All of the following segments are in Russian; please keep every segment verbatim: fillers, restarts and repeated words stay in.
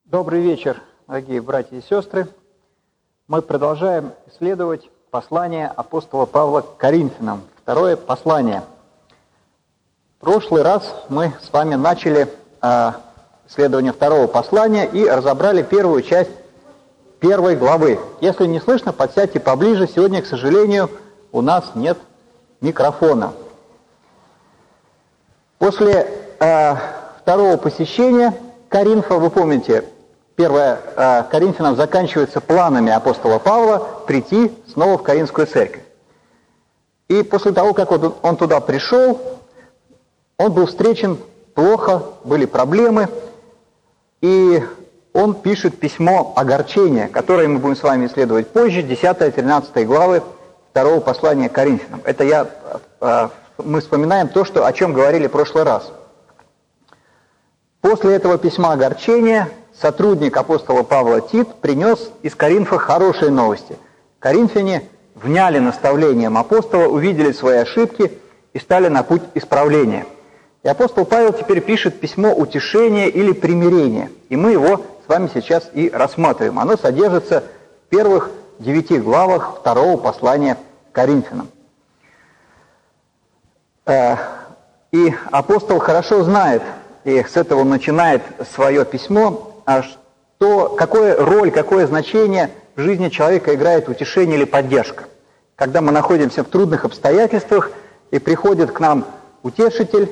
Добрый вечер, дорогие братья и сестры. Мы продолжаем исследовать послание апостола Павла к Коринфянам, второе послание. В прошлый раз мы с вами начали э, исследование второго послания и разобрали первую часть первой главы. Если не слышно, подсядьте поближе. Сегодня, к сожалению, у нас нет микрофона. После э, второго посещения Коринфа, вы помните, первое э, Коринфянам заканчивается планами апостола Павла прийти снова в Коринфскую церковь. И после того, как он, он туда пришел, он был встречен плохо, были проблемы, и он пишет письмо огорчения, которое мы будем с вами исследовать позже, десятая-тринадцатая главы второго послания к Коринфянам. Это я, э, мы вспоминаем то, что, о чем говорили в прошлый раз. После этого письма огорчения сотрудник апостола Павла Тит принес из Коринфа хорошие новости. Коринфяне вняли наставлениям апостола, увидели свои ошибки и стали на путь исправления. И апостол Павел теперь пишет письмо утешения или примирения. И мы его с вами сейчас и рассматриваем. Оно содержится в первых девяти главах второго послания к Коринфянам. И апостол хорошо знает, и с этого он начинает свое письмо, а что, какую роль, какое значение в жизни человека играет утешение или поддержка. Когда мы находимся в трудных обстоятельствах, и приходит к нам утешитель,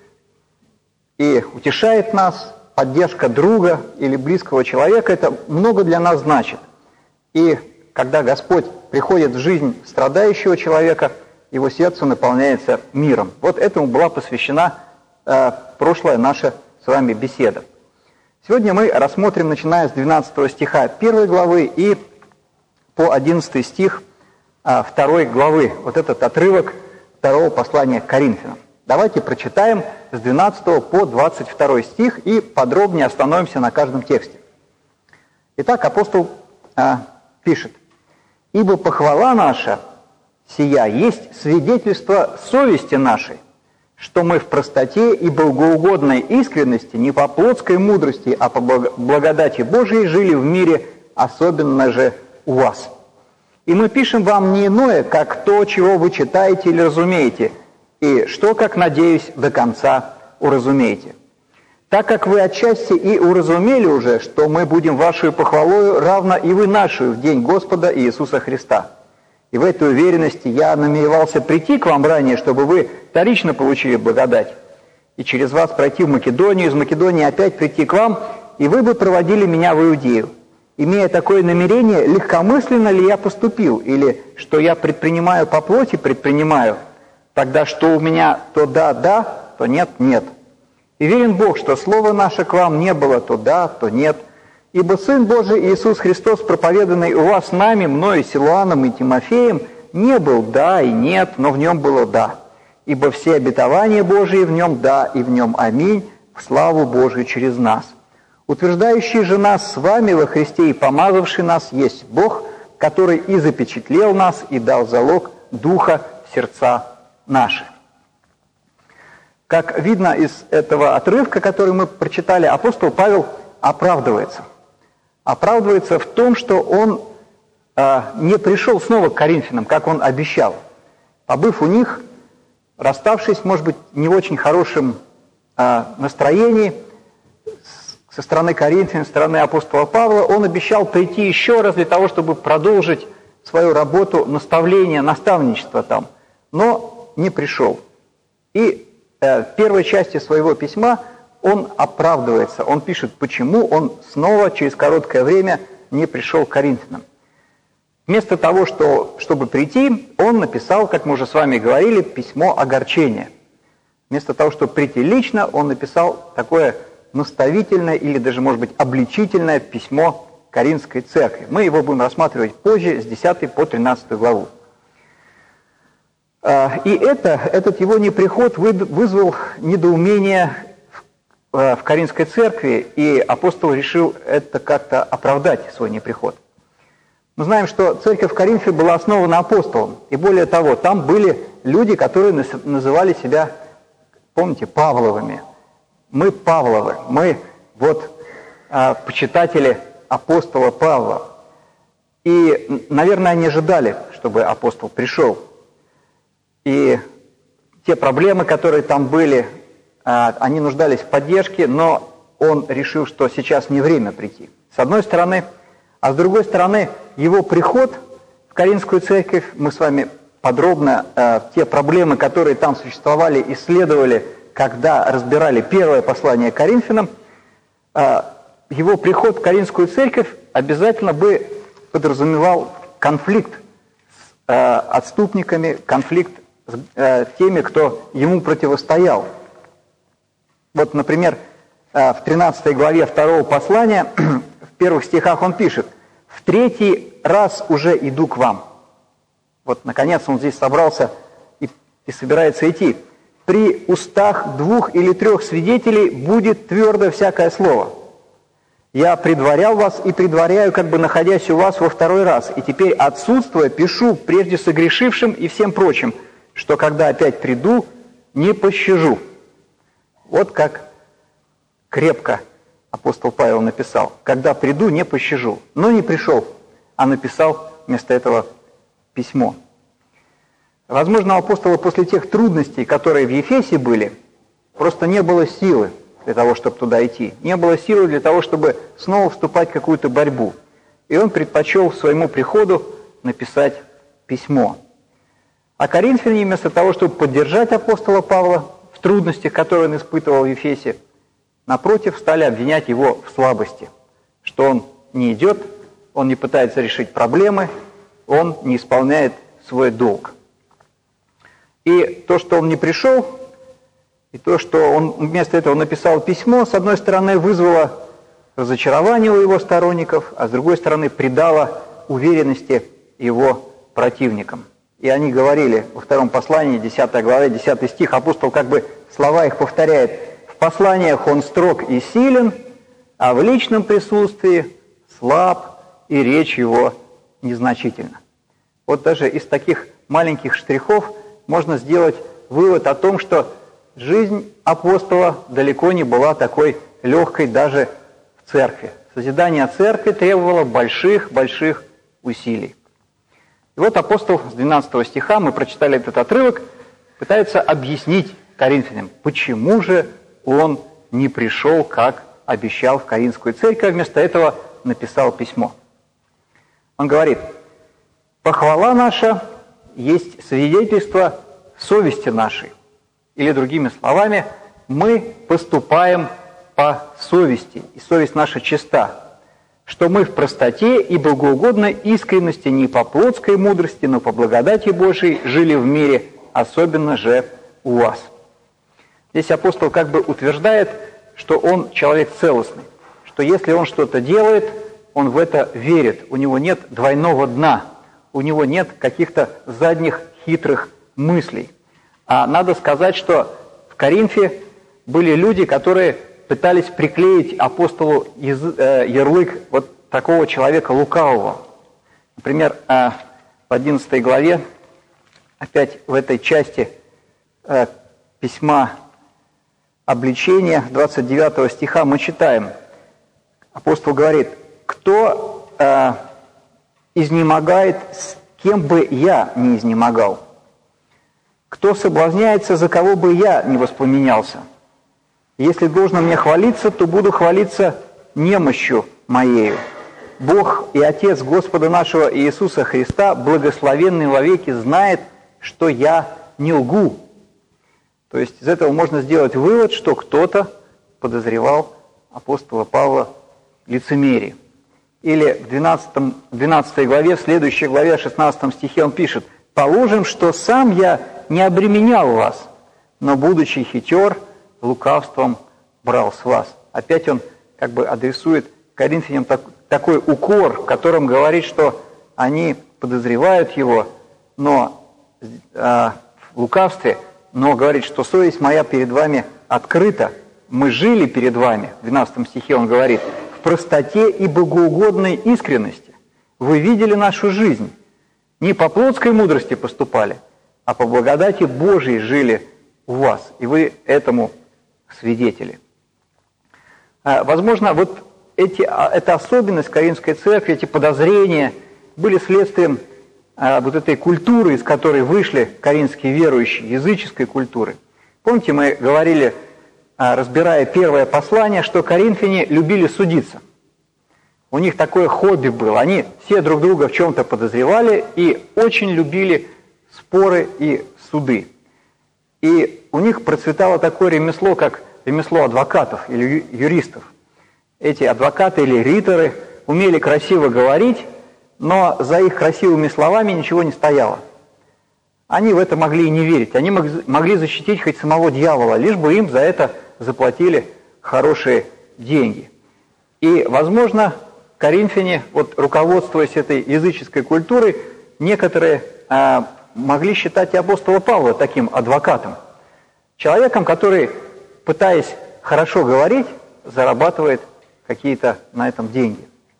и утешает нас, поддержка друга или близкого человека, это много для нас значит. И когда Господь приходит в жизнь страдающего человека, его сердце наполняется миром. Вот этому была посвящена э, прошлая наша с вами беседа. Сегодня мы рассмотрим, начиная с двенадцатого стиха первой главы и по одиннадцатый стих э, второй главы. Вот этот отрывок второго послания к Коринфянам. Давайте прочитаем с двенадцатого по двадцать второй стих и подробнее остановимся на каждом тексте. Итак, апостол э, пишет: «Ибо похвала наша сия есть свидетельство совести нашей, что мы в простоте и богоугодной искренности, не по плотской мудрости, а по благодати Божией жили в мире, особенно же у вас. И мы пишем вам не иное, как то, чего вы читаете или разумеете, и что, как надеюсь, до конца уразумеете. Так как вы отчасти и уразумели уже, что мы будем вашей похвалою, равно и вы нашу в день Господа Иисуса Христа. И в этой уверенности я намеревался прийти к вам ранее, чтобы вы вторично получили благодать, и через вас пройти в Македонию, из Македонии опять прийти к вам, и вы бы проводили меня в Иудею. Имея такое намерение, легкомысленно ли я поступил, или что я предпринимаю по плоти, предпринимаю, тогда что у меня то да, да, то нет, нет. И верен Бог, что слово наше к вам не было то да, то нет. Ибо Сын Божий Иисус Христос, проповеданный у вас нами, мною, Силуаном и Тимофеем, не был да и нет, но в нем было да. Ибо все обетования Божии в нем да, и в нем аминь, в славу Божию через нас. Утверждающий же нас с вами во Христе и помазавший нас есть Бог, который и запечатлел нас, и дал залог Духа в сердца наши». Как видно из этого отрывка, который мы прочитали, апостол Павел оправдывается. Оправдывается в том, что он э, не пришел снова к Коринфянам, как он обещал. Побыв у них, расставшись, может быть, не в очень хорошем э, настроении со стороны Коринфян, со стороны апостола Павла, он обещал прийти еще раз для того, чтобы продолжить свою работу наставления, наставничества там, но не пришел. И э, в первой части своего письма он оправдывается, он пишет, почему он снова через короткое время не пришел к Коринфянам. Вместо того, что, чтобы прийти, он написал, как мы уже с вами говорили, письмо огорчения. Вместо того, чтобы прийти лично, он написал такое наставительное или даже, может быть, обличительное письмо Коринфской церкви. Мы его будем рассматривать позже, с десятой по тринадцатую главу. И это, этот его неприход вызвал недоумение в Коринфской церкви, и апостол решил это как-то оправдать, свой неприход. Мы знаем, что церковь в Коринфе была основана апостолом, и более того, там были люди, которые называли себя, помните, Павловыми. Мы Павловы, мы вот почитатели апостола Павла. И, наверное, они ожидали, чтобы апостол пришел. И те проблемы, которые там были, они нуждались в поддержке, но он решил, что сейчас не время прийти. С одной стороны, а с другой стороны, его приход в Коринфскую церковь, мы с вами подробно э, те проблемы, которые там существовали, исследовали, когда разбирали первое послание к Коринфянам, э, его приход в Коринфскую церковь обязательно бы подразумевал конфликт с э, отступниками, конфликт с э, теми, кто ему противостоял. Вот, например, э, в тринадцатой главе второго послания, в первых стихах он пишет: «В третий раз уже иду к вам». Вот, наконец, он здесь собрался и, и собирается идти. «При устах двух или трех свидетелей будет твердо всякое слово. Я предварял вас и предваряю, как бы находясь у вас во второй раз, и теперь, отсутствуя, пишу прежде согрешившим и всем прочим, что когда опять приду, не пощажу». Вот как крепко апостол Павел написал: «Когда приду, не пощажу». Но не пришел, а написал вместо этого письмо. Возможно, у апостола после тех трудностей, которые в Ефесе были, просто не было силы для того, чтобы туда идти. Не было силы для того, чтобы снова вступать в какую-то борьбу. И он предпочел своему приходу написать письмо. А коринфяне, вместо того, чтобы поддержать апостола Павла в трудностях, которые он испытывал в Ефесе, напротив, стали обвинять его в слабости, что он не идет, он не пытается решить проблемы, он не исполняет свой долг. И то, что он не пришел, и то, что он вместо этого написал письмо, с одной стороны, вызвало разочарование у его сторонников, а с другой стороны, придало уверенности его противникам. И они говорили во втором послании, десятой главе, десятый стих, апостол как бы слова их повторяет: «В посланиях он строг и силен, а в личном присутствии слаб, и речь его незначительна». Вот даже из таких маленьких штрихов можно сделать вывод о том, что жизнь апостола далеко не была такой легкой даже в церкви. Созидание церкви требовало больших-больших усилий. И вот апостол с двенадцатого стиха, мы прочитали этот отрывок, пытается объяснить коринфянам, почему же он не пришел, как обещал, в Коринфскую церковь, а вместо этого написал письмо. Он говорит: «Похвала наша есть свидетельство совести нашей». Или другими словами, мы поступаем по совести, и совесть наша чиста, что мы в простоте и богоугодной искренности не по плотской мудрости, но по благодати Божией жили в мире, особенно же у вас. Здесь апостол как бы утверждает, что он человек целостный, что если он что-то делает, он в это верит, у него нет двойного дна, у него нет каких-то задних хитрых мыслей. А надо сказать, что в Коринфе были люди, которые пытались приклеить апостолу ярлык вот такого человека лукавого. Например, в одиннадцатой главе, опять в этой части письма обличения, двадцать девятого стиха мы читаем. Апостол говорит: «Кто изнемогает, с кем бы я не изнемогал? Кто соблазняется, за кого бы я не воспламенялся? Если должно мне хвалиться, то буду хвалиться немощью моею. Бог и Отец Господа нашего Иисуса Христа, благословенный вовеки, знает, что я не лгу». То есть из этого можно сделать вывод, что кто-то подозревал апостола Павла в лицемерии. Или в двенадцатой, двенадцатой главе, в следующей главе, шестнадцатом стихе он пишет: «Положим, что сам я не обременял вас, но, будучи хитер, лукавством брал с вас». Опять он как бы адресует коринфянам так, такой укор, в котором говорит, что они подозревают его, но э, в лукавстве, но говорит, что совесть моя перед вами открыта, мы жили перед вами, в двенадцатом стихе он говорит, в простоте и богоугодной искренности. Вы видели нашу жизнь, не по плотской мудрости поступали, а по благодати Божией жили у вас, и вы этому свидетели. Возможно, вот эти, эта особенность Коринфской церкви, эти подозрения были следствием а, вот этой культуры, из которой вышли коринфские верующие, языческой культуры. Помните, мы говорили, а, разбирая первое послание, что коринфяне любили судиться. У них такое хобби было. Они все друг друга в чем-то подозревали и очень любили споры и суды. И у них процветало такое ремесло, как ремесло адвокатов или юристов. Эти адвокаты или риторы умели красиво говорить, но за их красивыми словами ничего не стояло. Они в это могли и не верить. Они могли защитить хоть самого дьявола, лишь бы им за это заплатили хорошие деньги. И, возможно, коринфяне, вот, руководствуясь этой языческой культурой, некоторые а, могли считать и апостола Павла таким адвокатом. Человеком, который, пытаясь хорошо говорить, зарабатывает какие-то на этом деньги.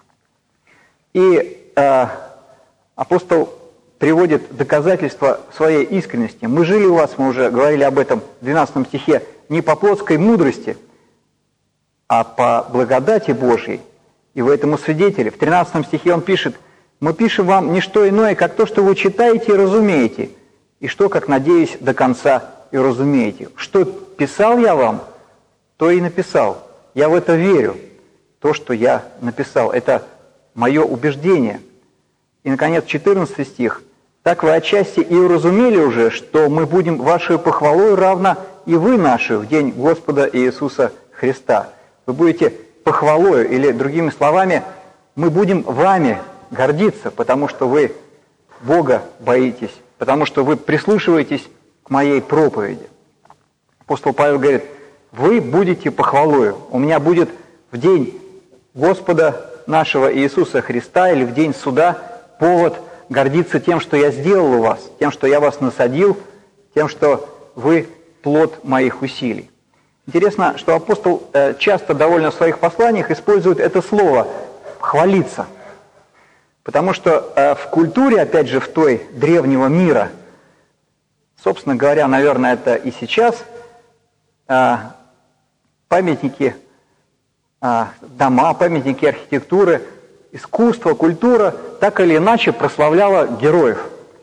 И э, апостол приводит доказательства своей искренности. «Мы жили у вас», мы уже говорили об этом в двенадцатом стихе, «не по плотской мудрости, а по благодати Божьей, и вы этому свидетели». В тринадцатом стихе он пишет: «Мы пишем вам не что иное, как то, что вы читаете и разумеете, и что, как надеюсь, до конца и разумеете. Что писал я вам, то и написал. Я в это верю». То, что я написал, это мое убеждение. И, наконец, четырнадцатый стих. «Так вы отчасти и уразумели уже, что мы будем вашей похвалой равно и вы наши в день Господа Иисуса Христа». Вы будете похвалою, или, другими словами, мы будем вами гордиться, потому что вы Бога боитесь, потому что вы прислушиваетесь к моей проповеди. Апостол Павел говорит: вы будете похвалою. У меня будет в день Господа нашего Иисуса Христа или в день суда повод гордиться тем, что я сделал у вас, тем, что я вас насадил, тем, что вы плод моих усилий. Интересно, что апостол часто довольно в своих посланиях использует это слово «хвалиться». Потому что в культуре, опять же, в той древнего мира, собственно говоря, наверное, это и сейчас, памятники, дома, памятники архитектуры, искусство, культура так или иначе прославляла героев.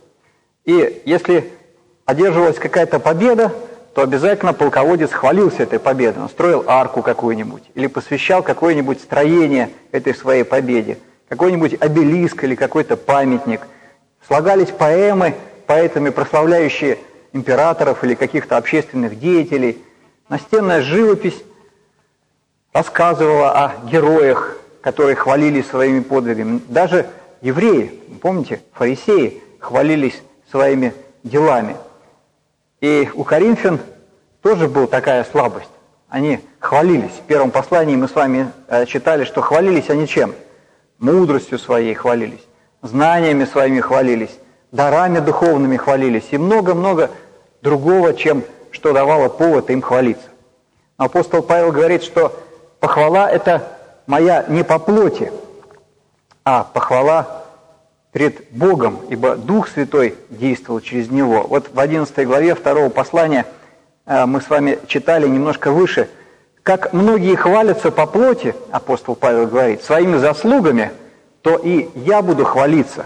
И если одерживалась какая-то победа, то обязательно полководец хвалился этой победой. Он строил арку какую-нибудь или посвящал какое-нибудь строение этой своей победе, какой-нибудь обелиск или какой-то памятник. Слагались поэмы, поэтами прославляющие императоров или каких-то общественных деятелей. Настенная живопись рассказывала о героях, которые хвалились своими подвигами. Даже евреи, помните, фарисеи хвалились своими делами. И у коринфян тоже была такая слабость. Они хвалились. В первом послании мы с вами читали, что хвалились они чем? Мудростью своей хвалились, знаниями своими хвалились, дарами духовными хвалились и много-много другого, чем что давало повод им хвалиться. Но апостол Павел говорит, что похвала – это моя не по плоти, а похвала пред Богом, ибо Дух Святой действовал через него. Вот в одиннадцатой главе второго послания мы с вами читали немножко выше, как многие хвалятся по плоти, апостол Павел говорит, своими заслугами, то и я буду хвалиться.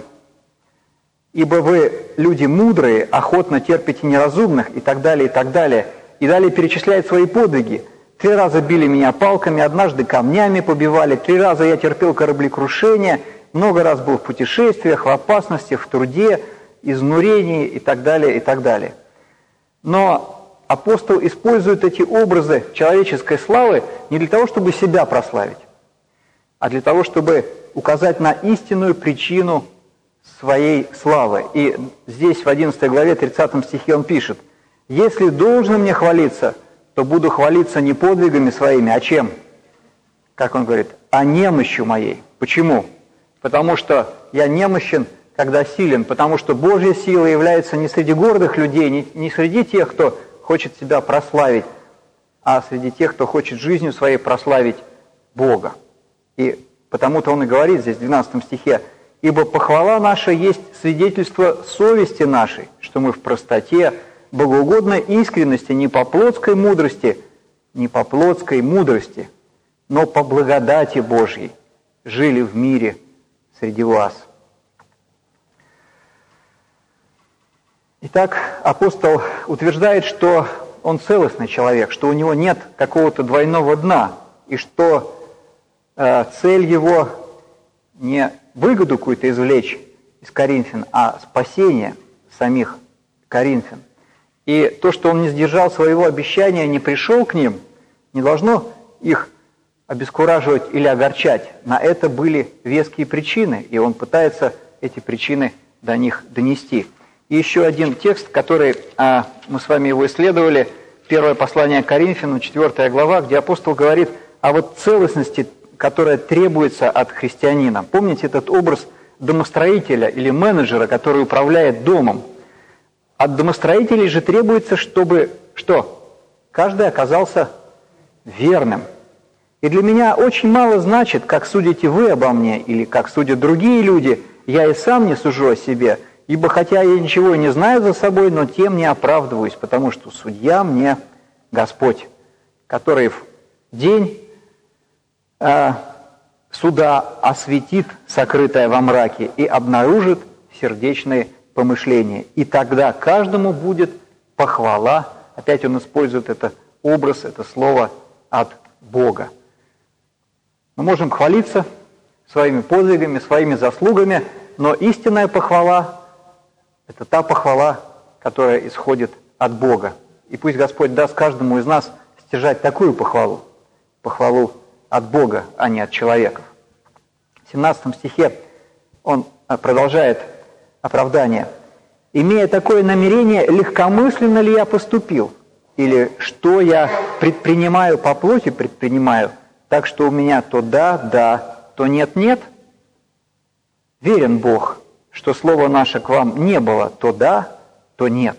Ибо вы, люди мудрые, охотно терпите неразумных, и так далее, и так далее. И далее перечисляет свои подвиги. Три раза били меня палками, однажды камнями побивали, три раза я терпел кораблекрушение, много раз был в путешествиях, в опасности, в труде, изнурении и так далее, и так далее. Но апостол использует эти образы человеческой славы не для того, чтобы себя прославить, а для того, чтобы указать на истинную причину своей славы. И здесь в одиннадцатой главе тридцатом стихе он пишет: «Если должно мне хвалиться, то буду хвалиться не подвигами своими, а чем?» Как он говорит? «А немощью моей». Почему? Потому что я немощен, когда силен, потому что Божья сила является не среди гордых людей, не, не среди тех, кто хочет себя прославить, а среди тех, кто хочет жизнью своей прославить Бога. И потому-то он и говорит здесь в двенадцатом стихе: «Ибо похвала наша есть свидетельство совести нашей, что мы в простоте, богоугодной искренности, не по плотской мудрости, не по плотской мудрости». но по благодати Божьей жили в мире среди вас. Итак, апостол утверждает, что он целостный человек, что у него нет какого-то двойного дна, и что э, цель его не выгоду какую-то извлечь из Коринфян, а спасение самих Коринфян. И то, что он не сдержал своего обещания, не пришел к ним, не должно их обескураживать или огорчать. На это были веские причины, и он пытается эти причины до них донести. И еще один текст, который а, мы с вами его исследовали, первое послание к Коринфянам, четвёртая глава, где апостол говорит о вот целостности, которая требуется от христианина. Помните этот образ домостроителя или менеджера, который управляет домом? От домостроителей же требуется, чтобы что? Каждый оказался верным. И для меня очень мало значит, как судите вы обо мне или как судят другие люди, я и сам не сужу о себе, ибо хотя я ничего не знаю за собой, но тем не оправдываюсь, потому что судья мне Господь, который в день э, суда осветит сокрытое во мраке и обнаружит сердечные помышления. И тогда каждому будет похвала, опять он использует это образ, это слово от Бога. Мы можем хвалиться своими подвигами, своими заслугами, но истинная похвала – это та похвала, которая исходит от Бога. И пусть Господь даст каждому из нас стяжать такую похвалу, похвалу от Бога, а не от человеков. В семнадцатом стихе он продолжает оправдание. «Имея такое намерение, легкомысленно ли я поступил? Или что я предпринимаю по плоти, предпринимаю, так что у меня то да, да, то нет, нет? Верен Бог, что слово наше к вам не было то да, то нет».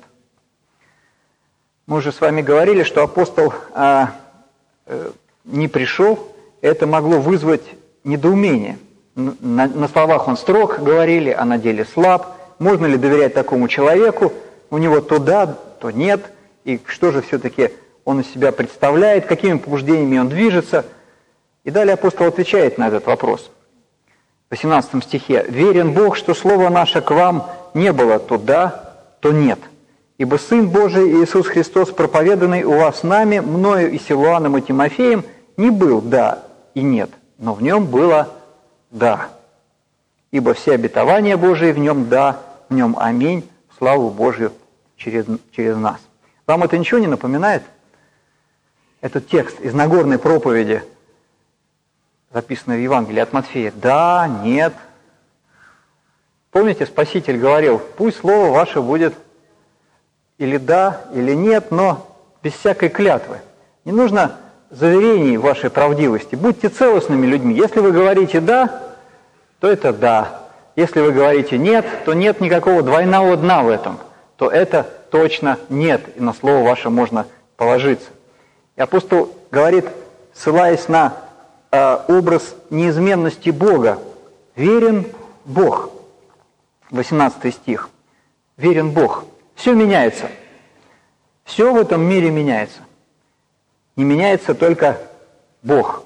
Мы уже с вами говорили, что апостол а, э, не пришел, это могло вызвать недоумение. На, на словах он строг, говорили, а на деле слаб. Можно ли доверять такому человеку? У него то да, то нет. И что же все-таки он из себя представляет, какими побуждениями он движется? И далее апостол отвечает на этот вопрос. В восемнадцатом стихе. «Верен Бог, что слово наше к вам не было то да, то нет. Ибо Сын Божий Иисус Христос, проповеданный у вас нами, мною и Силуаном и Тимофеем, не был да и нет, но в нем было да. Ибо все обетования Божии в нем да, в нем аминь, в славу Божию через, через нас». Вам это ничего не напоминает? Этот текст из Нагорной проповеди, записанный в Евангелии от Матфея. Да, нет. Помните, Спаситель говорил, пусть слово ваше будет или да, или нет, но без всякой клятвы. Не нужно заверений в вашей правдивости. Будьте целостными людьми. Если вы говорите «да», то это «да». Если вы говорите «нет», то нет никакого двойного дна в этом. То это точно «нет», и на слово ваше можно положиться. И апостол говорит, ссылаясь на э, образ неизменности Бога, «Верен Бог». восемнадцатый стих. «Верен Бог». Все меняется. Все в этом мире меняется. Не меняется только Бог.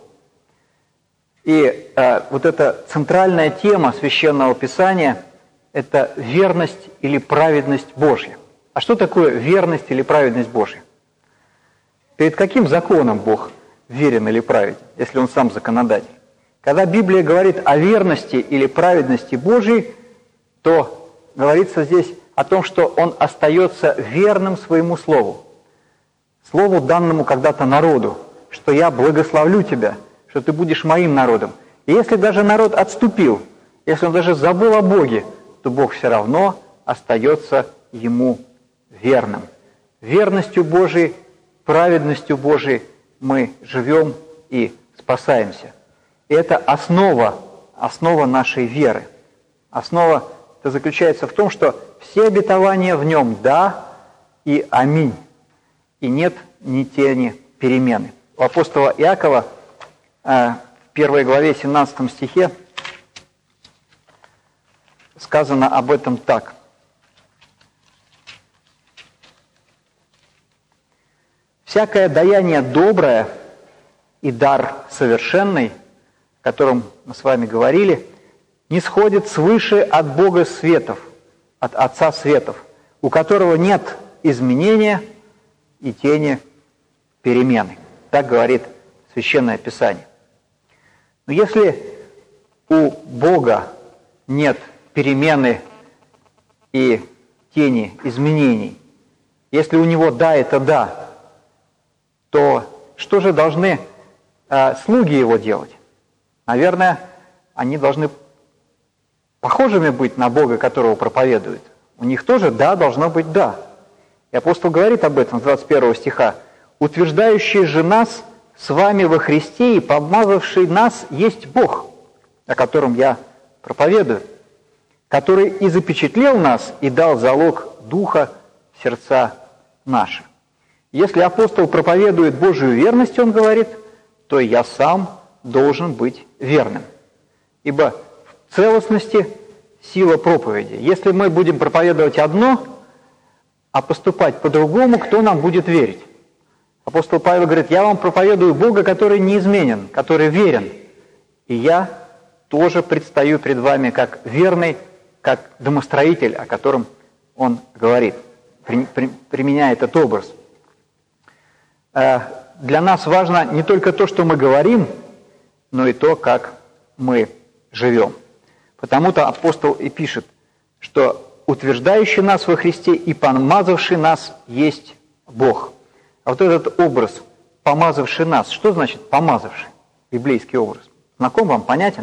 И э, вот эта центральная тема Священного Писания – это верность или праведность Божья. А что такое верность или праведность Божья? Перед каким законом Бог верен или праведен, если Он сам законодатель? Когда Библия говорит о верности или праведности Божьей, то говорится здесь о том, что Он остается верным своему слову. Слову, данному когда-то народу, что я благословлю тебя, что ты будешь моим народом. И если даже народ отступил, если он даже забыл о Боге, то Бог все равно остается ему верным. Верностью Божией, праведностью Божией мы живем и спасаемся. И это основа, основа нашей веры. Основа это заключается в том, что все обетования в нем «да» и «аминь». И нет ни тени перемены. У апостола Иакова в первой главе, семнадцатом стихе сказано об этом так. «Всякое даяние доброе и дар совершенный, о котором мы с вами говорили, не сходит свыше от Бога светов, от Отца светов, у которого нет изменения и тени перемены. Так говорит Священное Писание. Но если у Бога нет перемены и тени изменений, если у Него «да» – это «да», то что же должны э, слуги Его делать? Наверное, они должны похожими быть на Бога, которого проповедуют. У них тоже «да» должно быть «да». И апостол говорит об этом с двадцать первого стиха. «Утверждающий же нас с вами во Христе и помазавший нас есть Бог, о котором я проповедую, который и запечатлел нас и дал залог Духа в сердца наши». Если апостол проповедует Божию верность, он говорит, то я сам должен быть верным. Ибо в целостности сила проповеди. Если мы будем проповедовать одно, а поступать по-другому, кто нам будет верить? Апостол Павел говорит, я вам проповедую Бога, который неизменен, который верен. И я тоже предстаю пред вами как верный, как домостроитель, о котором он говорит, при, при, применяя этот образ. Для нас важно не только то, что мы говорим, но и то, как мы живем. Потому-то апостол и пишет, что утверждающий нас во Христе и помазавший нас есть Бог. А вот этот образ, помазавший нас, что значит помазавший? Библейский образ. Знаком вам, понятен?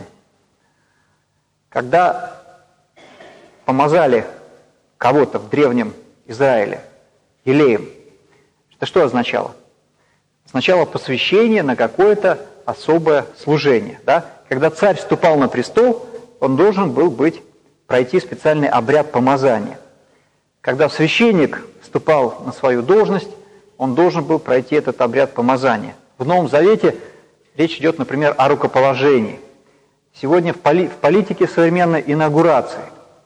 Когда помазали кого-то в древнем Израиле елеем, это что означало? Сначала посвящение на какое-то особое служение. Да? Когда царь вступал на престол, он должен был быть, пройти специальный обряд помазания. Когда священник вступал на свою должность, он должен был пройти этот обряд помазания. В Новом Завете речь идет, например, о рукоположении. Сегодня в, поли- в политике современной инаугурации,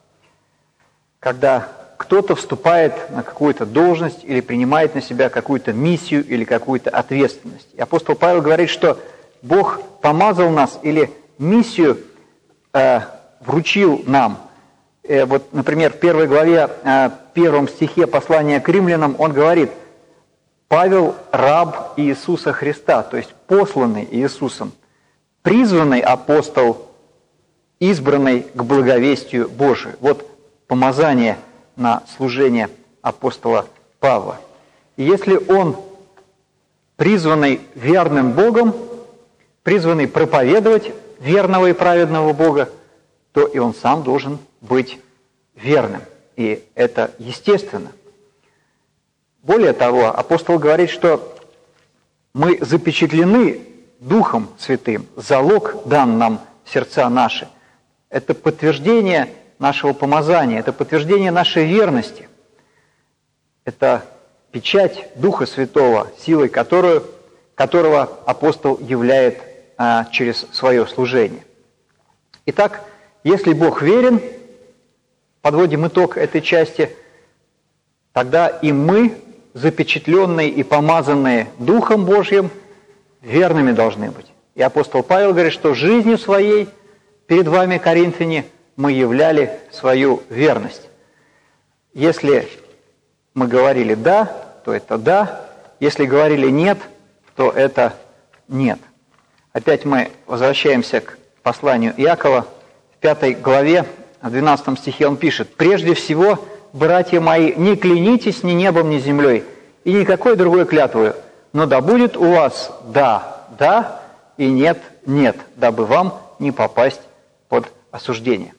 когда кто-то вступает на какую-то должность или принимает на себя какую-то миссию или какую-то ответственность. И апостол Павел говорит, что Бог помазал нас или миссию э, вручил нам. Э, вот, например, в первой главе, э, первом стихе послания к римлянам он говорит, Павел – раб Иисуса Христа, то есть посланный Иисусом, призванный апостол, избранный к благовестию Божию. Вот помазание на служение апостола Павла. И если он призванный верным Богом, призванный проповедовать верного и праведного Бога, то и он сам должен быть верным. И это естественно. Более того, апостол говорит, что мы запечатлены Духом Святым, залог дан нам в сердца наши. Это подтверждение нашего помазания, это подтверждение нашей верности. Это печать Духа Святого, силой которую, которого апостол являет а, через свое служение. Итак, если Бог верен, подводим итог этой части, тогда и мы, запечатленные и помазанные Духом Божьим, верными должны быть. И апостол Павел говорит, что жизнью своей перед вами, коринфяне, мы являли свою верность. Если мы говорили «да», то это «да», если говорили «нет», то это «нет». Опять мы возвращаемся к посланию Иакова. В пятой главе, в двенадцатом стихе он пишет: «Прежде всего, братья мои, не клянитесь ни небом, ни землей, и никакой другой клятвою, но да будет у вас «да», «да» и «нет», «нет», дабы вам не попасть под осуждение».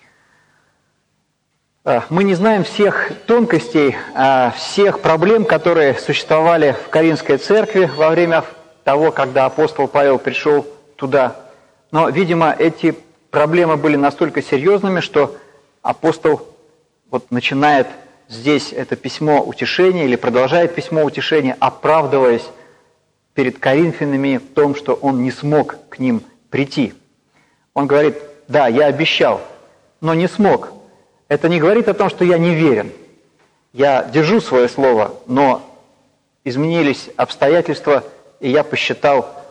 Мы не знаем всех тонкостей, всех проблем, которые существовали в Коринфской церкви во время того, когда апостол Павел пришел туда. Но, видимо, эти проблемы были настолько серьезными, что апостол вот начинает здесь это письмо утешения или продолжает письмо утешения, оправдываясь перед коринфянами в том, что он не смог к ним прийти. Он говорит: да, я обещал, но не смог. Это не говорит о том, что я не верен. Я держу свое слово, но изменились обстоятельства, и я посчитал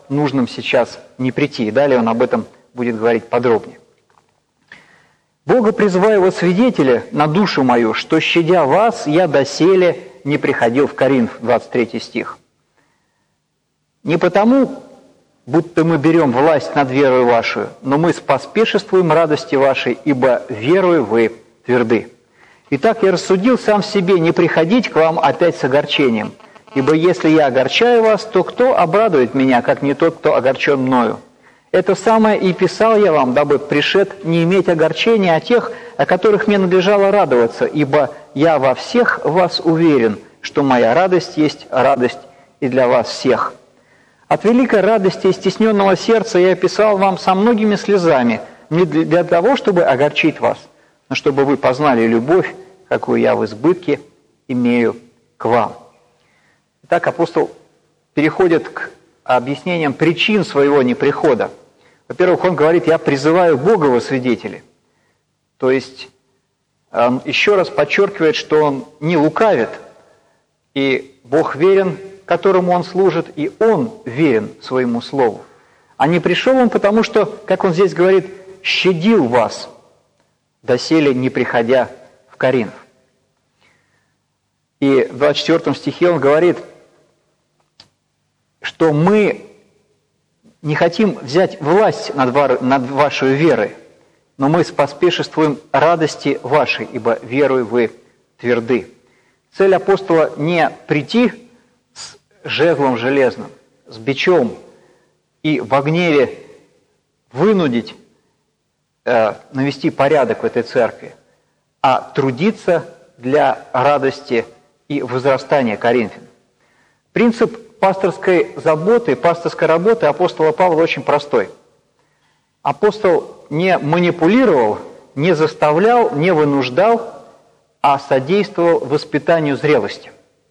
нужным сейчас не прийти. И далее он об этом будет говорить подробнее. «Бога призываю во свидетели на душу мою, что, щадя вас, я доселе не приходил в Коринф», двадцать третий стих. «Не потому, будто мы берем власть над верою вашу, но мы споспешествуем радости вашей, ибо верою вы тверды. Итак, я рассудил сам в себе не приходить к вам опять с огорчением, ибо если я огорчаю вас, то кто обрадует меня, как не тот, кто огорчен мною? Это самое и писал я вам, дабы пришед не иметь огорчения о тех, о которых мне надлежало радоваться, ибо я во всех вас уверен, что моя радость есть радость и для вас всех. От великой радости и стесненного сердца я писал вам со многими слезами, не для того, чтобы огорчить вас, но чтобы вы познали любовь, какую я в избытке имею к вам». Итак, апостол переходит к объяснениям причин своего неприхода. Во-первых, он говорит: «Я призываю Бога во свидетели». То есть он еще раз подчеркивает, что он не лукавит, и Бог верен, которому он служит, и он верен своему слову. А не пришел он потому, что, как он здесь говорит, «щадил вас, доселе не приходя в Коринф». И в двадцать четвёртом стихе он говорит, что мы не хотим взять власть над, над вашей верой, но мы споспешествуем радости вашей, ибо верою вы тверды. Цель апостола не прийти с жезлом железным, с бичом и в гневе вынудить, э, навести порядок в этой церкви, а трудиться для радости и возрастания Коринфян. Принцип пасторской заботы, пасторской работы апостола Павла очень простой. Апостол не манипулировал, не заставлял, не вынуждал, а содействовал воспитанию зрелости.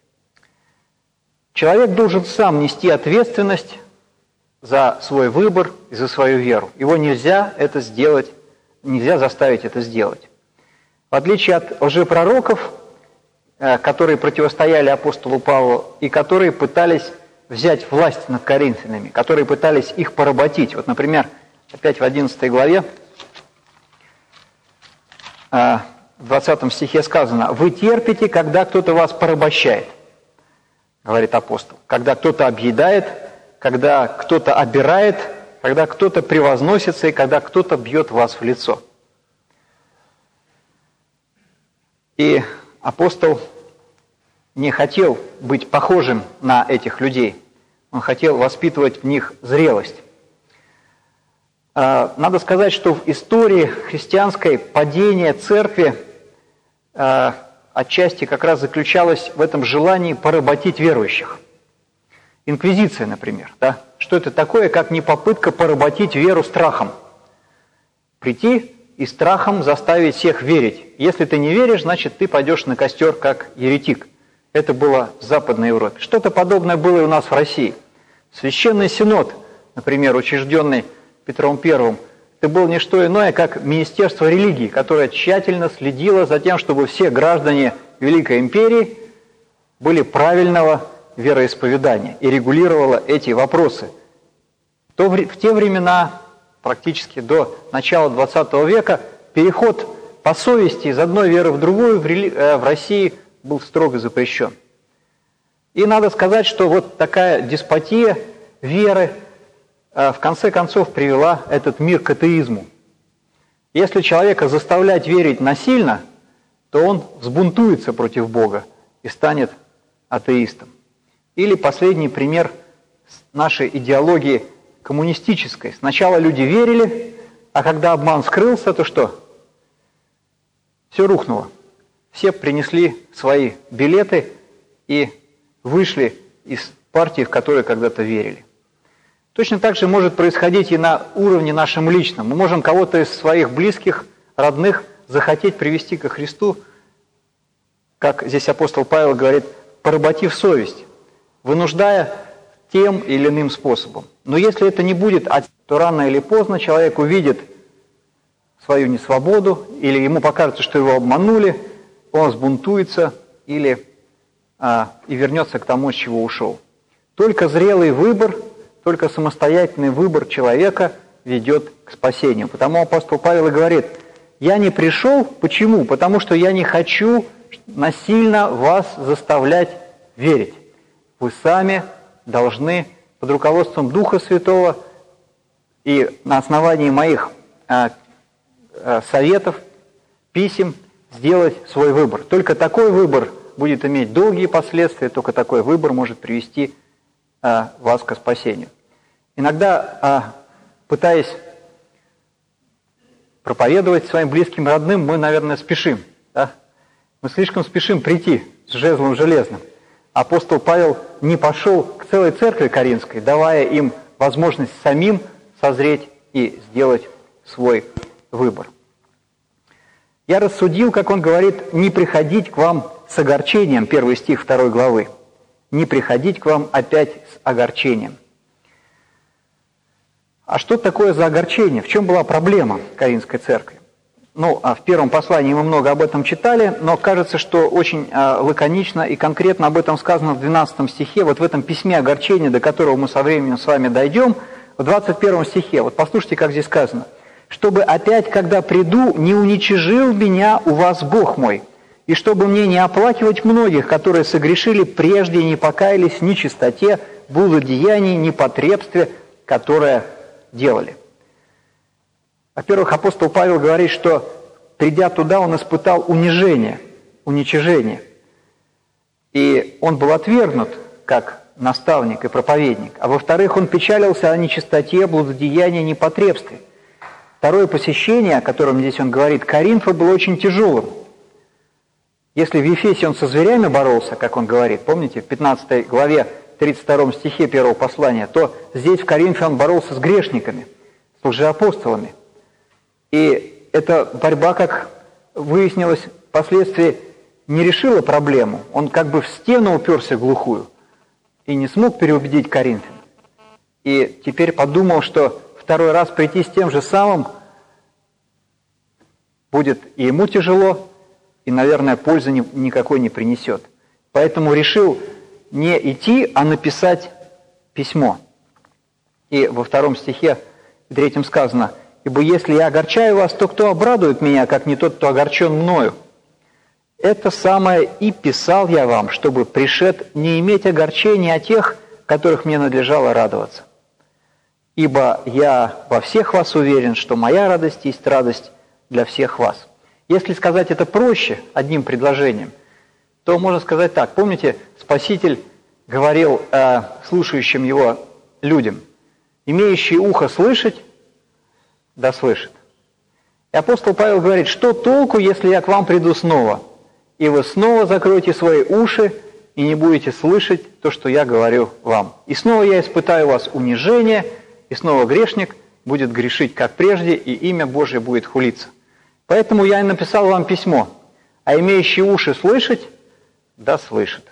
Человек должен сам нести ответственность за свой выбор и за свою веру. Его нельзя это сделать, нельзя заставить это сделать. В отличие от лжепророков, которые противостояли апостолу Павлу и которые пытались взять власть над коринфянами, которые пытались их поработить. Вот, например, опять в одиннадцатой главе, в двадцатом стихе сказано: «Вы терпите, когда кто-то вас порабощает», говорит апостол, «когда кто-то объедает, когда кто-то обирает, когда кто-то превозносится и когда кто-то бьет вас в лицо». И апостол не хотел быть похожим на этих людей. Он хотел воспитывать в них зрелость. Надо сказать, что в истории христианской падение церкви отчасти как раз заключалось в этом желании поработить верующих. Инквизиция, например. Да? Что это такое, как не попытка поработить веру страхом? Прийти и страхом заставить всех верить. Если ты не веришь, значит, ты пойдешь на костер как еретик. Это было в Западной Европе. Что-то подобное было и у нас в России. Священный Синод, например, учрежденный Петром Первым, это было не что иное, как Министерство религии, которое тщательно следило за тем, чтобы все граждане Великой Империи были правильного вероисповедания и регулировало эти вопросы. То в те времена, практически до начала двадцатого века, переход по совести из одной веры в другую в, рели... в России был строго запрещен. И надо сказать, что вот такая деспотия веры в конце концов привела этот мир к атеизму. Если человека заставлять верить насильно, то он взбунтуется против Бога и станет атеистом. Или последний пример нашей идеологии коммунистической. Сначала люди верили, а когда обман скрылся, то что? Все рухнуло. Все принесли свои билеты и вышли из партии, в которую когда-то верили. Точно так же может происходить и на уровне нашем личном. Мы можем кого-то из своих близких, родных захотеть привести ко Христу, как здесь апостол Павел говорит, поработив совесть, вынуждая тем или иным способом. Но если это не будет, то рано или поздно человек увидит свою несвободу, или ему покажется, что его обманули, он взбунтуется или а, и вернется к тому, с чего ушел. Только зрелый выбор, только самостоятельный выбор человека ведет к спасению. Потому апостол Павел и говорит: «Я не пришел». Почему? Потому что я не хочу насильно вас заставлять верить. Вы сами должны под руководством Духа Святого и на основании моих а, а, советов, писем сделать свой выбор. Только такой выбор будет иметь долгие последствия, только такой выбор может привести а, вас к спасению. Иногда, а, пытаясь проповедовать своим близким, родным, мы, наверное, спешим. Да? Мы слишком спешим прийти с жезлом железным. Апостол Павел не пошел к целой церкви коринфской, давая им возможность самим созреть и сделать свой выбор. «Я рассудил, как он говорит, не приходить к вам с огорчением», первый стих второй главы, «не приходить к вам опять с огорчением». А что такое за огорчение? В чем была проблема Коринфской церкви? Ну, а в первом послании мы много об этом читали, но кажется, что очень а, лаконично и конкретно об этом сказано в двенадцатом стихе, вот в этом письме огорчения, до которого мы со временем с вами дойдем, в двадцать первом стихе. Вот послушайте, как здесь сказано. «Чтобы опять, когда приду, не уничижил меня у вас Бог мой, и чтобы мне не оплакивать многих, которые согрешили прежде и не покаялись в нечистоте, блудодеянии, непотребстве, которое делали». Во-первых, апостол Павел говорит, что, придя туда, он испытал унижение, уничижение. И он был отвергнут как наставник и проповедник. А во-вторых, он печалился о нечистоте, блудодеянии, непотребстве. Второе посещение, о котором здесь он говорит, Коринфа, было очень тяжелым. Если в Ефесе он со зверями боролся, как он говорит, помните, в пятнадцатой главе, тридцать втором стихе первого послания, то здесь в Коринфе он боролся с грешниками, с лжеапостолами. И эта борьба, как выяснилось впоследствии, не решила проблему. Он как бы в стену уперся глухую и не смог переубедить коринфян. И теперь подумал, что второй раз прийти с тем же самым будет и ему тяжело, и, наверное, пользы никакой не принесет. Поэтому решил не идти, а написать письмо. И во втором стихе, в третьем сказано: «Ибо если я огорчаю вас, то кто обрадует меня, как не тот, кто огорчен мною? Это самое и писал я вам, чтобы, пришед, не иметь огорчения о тех, которых мне надлежало радоваться. Ибо я во всех вас уверен, что моя радость есть радость для всех вас». Если сказать это проще, одним предложением, то можно сказать так. Помните, Спаситель говорил э, слушающим его людям: «Имеющий ухо слышать, да слышит». И апостол Павел говорит: что толку, если я к вам приду снова, и вы снова закроете свои уши и не будете слышать то, что я говорю вам? И снова я испытаю у вас унижение, и снова грешник будет грешить, как прежде, и имя Божие будет хулиться. Поэтому я и написал вам письмо: а имеющий уши слышать, да слышит.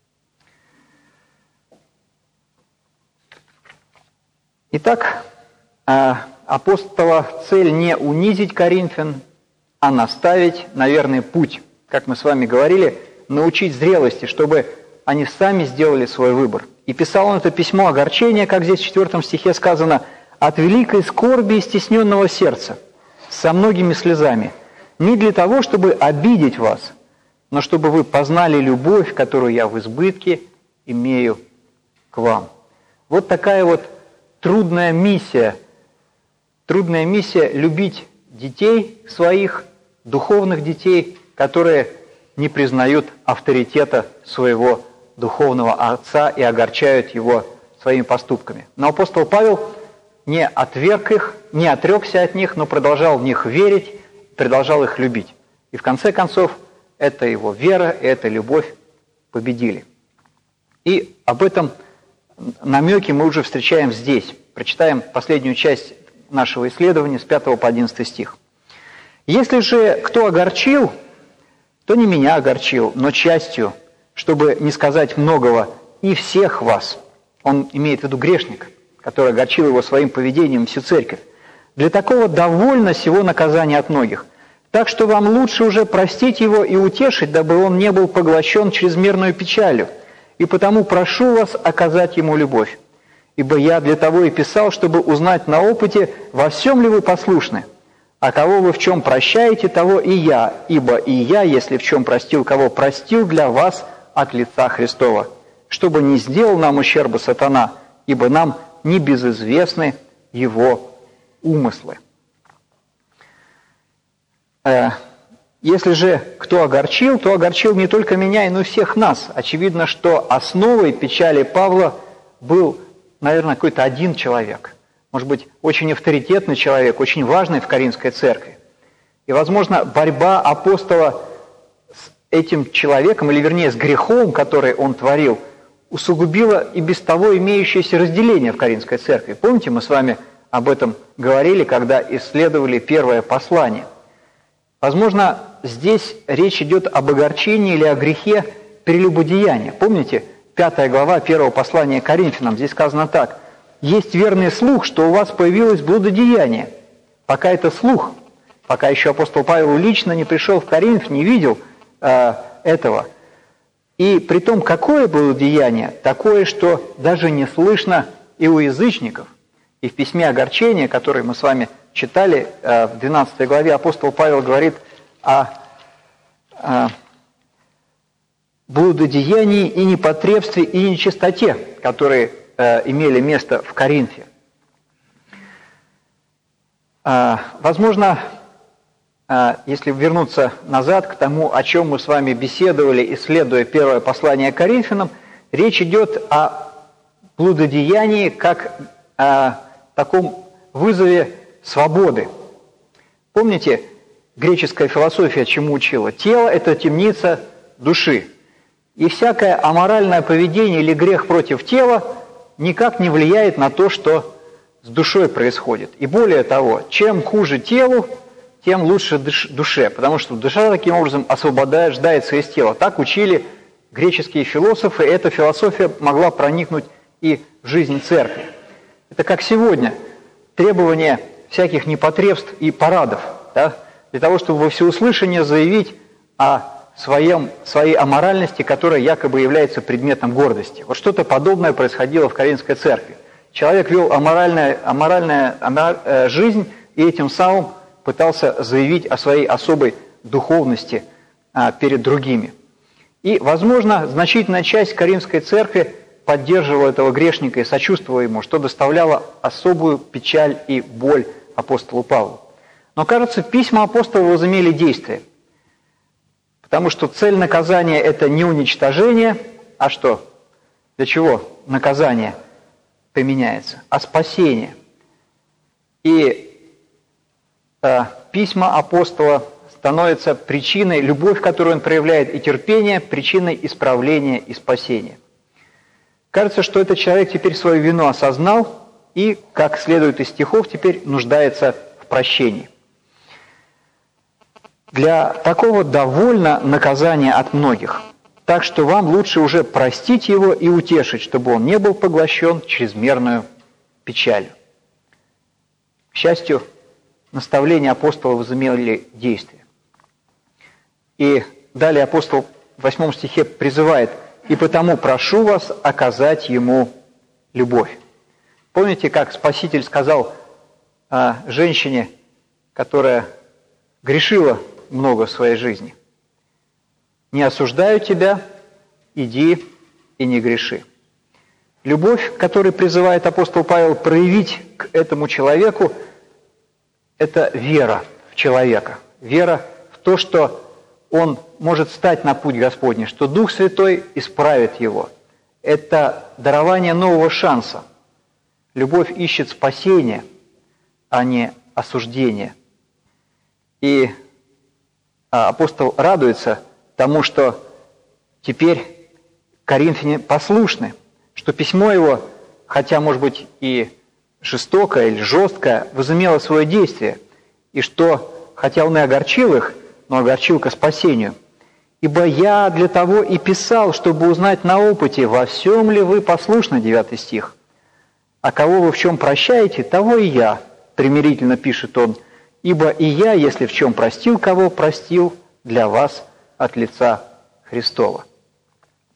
Итак, апостола цель не унизить коринфян, а наставить на верный путь. Как мы с вами говорили, научить зрелости, чтобы они сами сделали свой выбор. И писал он это письмо огорчения, как здесь в четвертом стихе сказано, от великой скорби и стесненного сердца, со многими слезами, не для того, чтобы обидеть вас, но чтобы вы познали любовь, которую я в избытке имею к вам. Вот такая вот трудная миссия, трудная миссия любить детей своих, духовных детей, которые не признают авторитета своего духовного отца и огорчают его своими поступками. Но апостол Павел не отверг их, не отрекся от них, но продолжал в них верить, продолжал их любить. И в конце концов, эта его вера и эта любовь победили. И об этом намеки мы уже встречаем здесь. Прочитаем последнюю часть нашего исследования с пятого по одиннадцатый стих. «Если же кто огорчил, то не меня огорчил, но частью, чтобы не сказать многого, и всех вас». Он имеет в виду грешника, который огорчил его своим поведением всю церковь. «Для такого довольно сего наказания от многих. Так что вам лучше уже простить его и утешить, дабы он не был поглощен чрезмерной печалью, и потому прошу вас оказать ему любовь. Ибо я для того и писал, чтобы узнать на опыте, во всем ли вы послушны. А кого вы в чем прощаете, того и я. Ибо и я, если в чем простил кого, простил для вас от лица Христова. Чтобы не сделал нам ущерба сатана, ибо нам не безызвестны его умыслы. Если же кто огорчил, то огорчил не только меня, но и всех нас. Очевидно, что основой печали Павла был, наверное, какой-то один человек. Может быть, очень авторитетный человек, очень важный в Коринфской церкви. И, возможно, борьба апостола с этим человеком, или вернее с грехом, который он творил, усугубила и без того имеющееся разделение в Коринфской церкви. Помните, мы с вами об этом говорили, когда исследовали первое послание. Возможно, здесь речь идет об огорчении или о грехе прелюбодеяния. Помните, пятая глава первого послания к Коринфянам, здесь сказано так. «Есть верный слух, что у вас появилось блудодеяние». Пока это слух, пока еще апостол Павел лично не пришел в Коринф, не видел э, этого. И при том, какое блудодеяние? Такое, что даже не слышно и у язычников. И в письме огорчения, которое мы с вами читали, в двенадцатой главе апостол Павел говорит о, о блудодеянии и непотребстве и нечистоте, которые э, имели место в Коринфе. Э, возможно, э, если вернуться назад к тому, о чем мы с вами беседовали, исследуя первое послание к Коринфянам, речь идет о блудодеянии как о таком вызове свободы. Помните, греческая философия чему учила? Тело – это темница души. И всякое аморальное поведение или грех против тела никак не влияет на то, что с душой происходит. И более того, чем хуже телу, тем лучше душе, потому что душа таким образом освобождается из тела. Так учили греческие философы, и эта философия могла проникнуть и в жизнь церкви. Это как сегодня требование всяких непотребств и парадов, да, для того, чтобы во всеуслышание заявить о своем, своей аморальности, которая якобы является предметом гордости. Вот что-то подобное происходило в Коринфской церкви. Человек вел аморальная, аморальная амор, жизнь и этим самым пытался заявить о своей особой духовности а, перед другими. И, возможно, значительная часть Коринфской церкви поддерживала этого грешника и сочувствовала ему, что доставляло особую печаль и боль апостолу Павлу. Но, кажется, письма апостола возымели действие, потому что цель наказания – это не уничтожение, а что? Для чего наказание применяется? А спасение. И э, письма апостола становятся причиной, любовь, которую он проявляет, и терпение, причиной исправления и спасения. Кажется, что этот человек теперь свою вину осознал и, как следует из стихов, теперь нуждается в прощении. Для такого довольно наказание от многих, так что вам лучше уже простить его и утешить, чтобы он не был поглощен чрезмерную печалью. К счастью, наставления апостола возымели действие. И далее апостол в восьмом стихе призывает: «И потому прошу вас оказать ему любовь». Помните, как Спаситель сказал о женщине, которая грешила много в своей жизни? «Не осуждаю тебя, иди и не греши». Любовь, которую призывает апостол Павел проявить к этому человеку, это вера в человека, вера в то, что он может стать на путь Господний, что Дух Святой исправит его. Это дарование нового шанса. Любовь ищет спасения, а не осуждения. И апостол радуется тому, что теперь коринфяне послушны, что письмо его, хотя, может быть, и жестокое или жесткое, возымело свое действие, и что, хотя он и огорчил их, но огорчил ко спасению. «Ибо я для того и писал, чтобы узнать на опыте, во всем ли вы послушны», девятый стих. «А кого вы в чем прощаете, того и я», примирительно пишет он, «ибо и я, если в чем простил кого, простил для вас от лица Христова».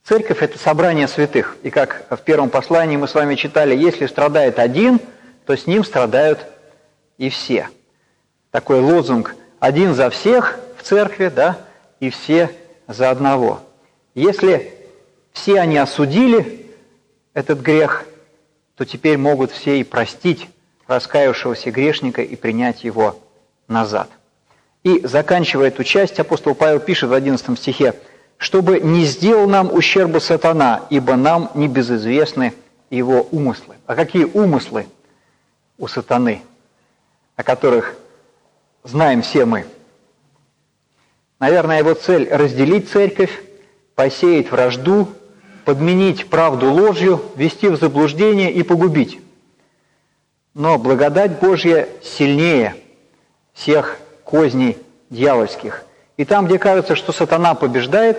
Церковь – это собрание святых. И как в первом послании мы с вами читали, если страдает один, то с ним страдают и все. Такой лозунг «один за всех» в церкви, да, и все за одного. Если все они осудили этот грех, то теперь могут все и простить раскаявшегося грешника и принять его назад. И, заканчивая эту часть, апостол Павел пишет в одиннадцатом стихе: «Чтобы не сделал нам ущерба сатана, ибо нам не безызвестны его умыслы». А какие умыслы у сатаны, о которых знаем все мы? Наверное, его цель – разделить церковь, посеять вражду, подменить правду ложью, ввести в заблуждение и погубить. Но благодать Божья сильнее всех козней дьявольских. И там, где кажется, что сатана побеждает,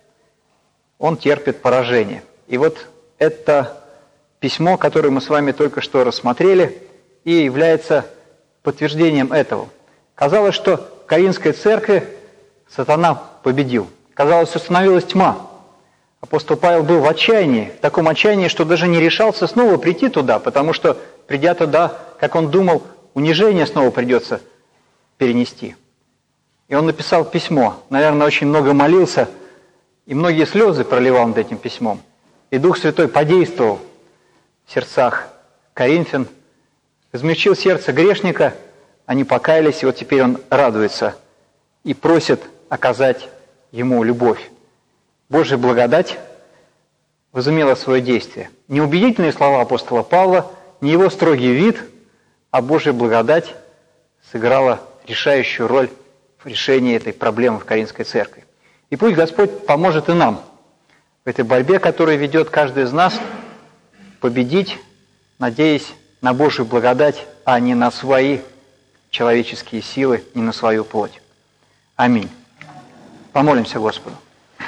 он терпит поражение. И вот это письмо, которое мы с вами только что рассмотрели, и является подтверждением этого. Казалось, что в Коринфской церкви сатана победил. Казалось, установилась тьма. Апостол Павел был в отчаянии, в таком отчаянии, что даже не решался снова прийти туда, потому что, придя туда, как он думал, унижение снова придется перенести. И он написал письмо, наверное, очень много молился, и многие слезы проливал над этим письмом. И Дух Святой подействовал в сердцах коринфян, измягчил сердце грешника, они покаялись, и вот теперь он радуется и просит оказать ему любовь. Божья благодать возымела свое действие. Не убедительные слова апостола Павла, не его строгий вид, а Божья благодать сыграла решающую роль в решении этой проблемы в Коринфской церкви. И пусть Господь поможет и нам в этой борьбе, которую ведет каждый из нас, победить, надеясь на Божью благодать, а не на свои человеческие силы, не на свою плоть. Аминь. Помолимся Господу.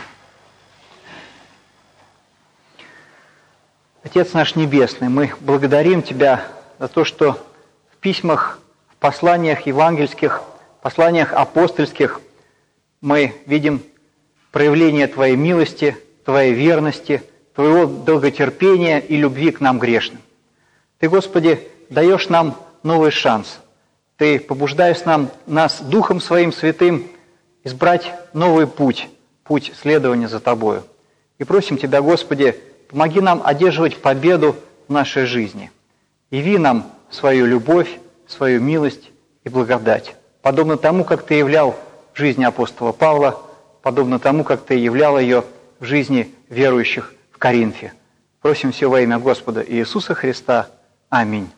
Отец наш Небесный, мы благодарим Тебя за то, что в письмах, в посланиях евангельских, посланиях апостольских мы видим проявление Твоей милости, Твоей верности, Твоего долготерпения и любви к нам грешным. Ты, Господи, даешь нам новый шанс. Ты побуждаешь нам, нас Духом Своим Святым избрать новый путь, путь следования за Тобою. И просим Тебя, Господи, помоги нам одерживать победу в нашей жизни. Яви нам свою любовь, свою милость и благодать, подобно тому, как Ты являл в жизни апостола Павла, подобно тому, как Ты являл ее в жизни верующих в Коринфе. Просим все во имя Господа Иисуса Христа. Аминь.